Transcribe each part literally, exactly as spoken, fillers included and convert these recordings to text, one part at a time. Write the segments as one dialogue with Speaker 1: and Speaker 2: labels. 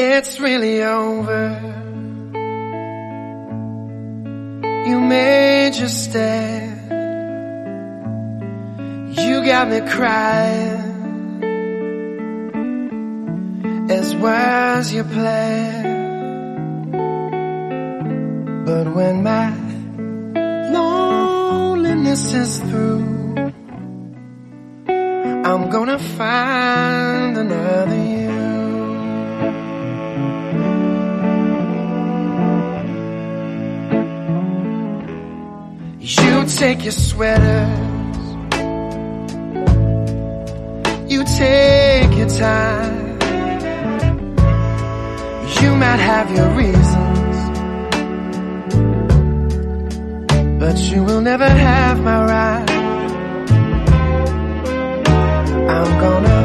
Speaker 1: it's really over. You made your stand. You got me crying, as was your plan. But when my loneliness is through, I'm gonna find another you. You take your sweaters, you take your time. You might have your reasons, but you will never have my right. I'm gonna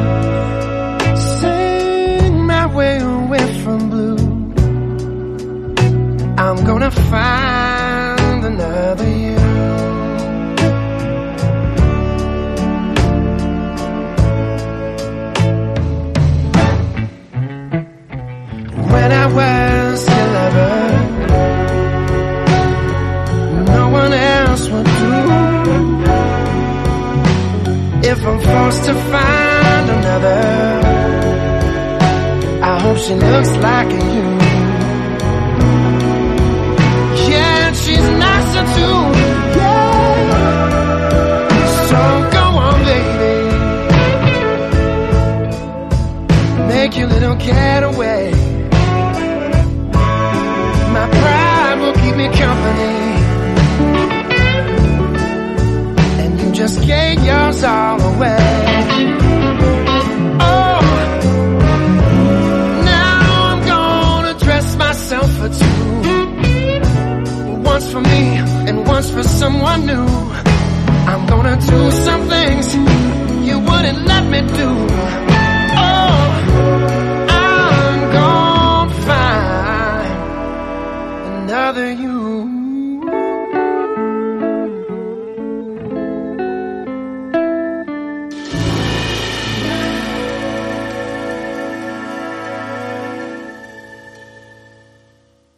Speaker 1: sing my way away from blue. I'm gonna find another you. When I was your lover, no one else would do. If I'm forced to find another, I hope she looks like you. Yeah, she's nicer too. Yeah. So go on, baby, make your little getaway. My pride will keep me company, and you just gave yours all away. Oh, now I'm gonna dress myself for two, once for me and once for someone new. I'm gonna do some things you wouldn't let me do.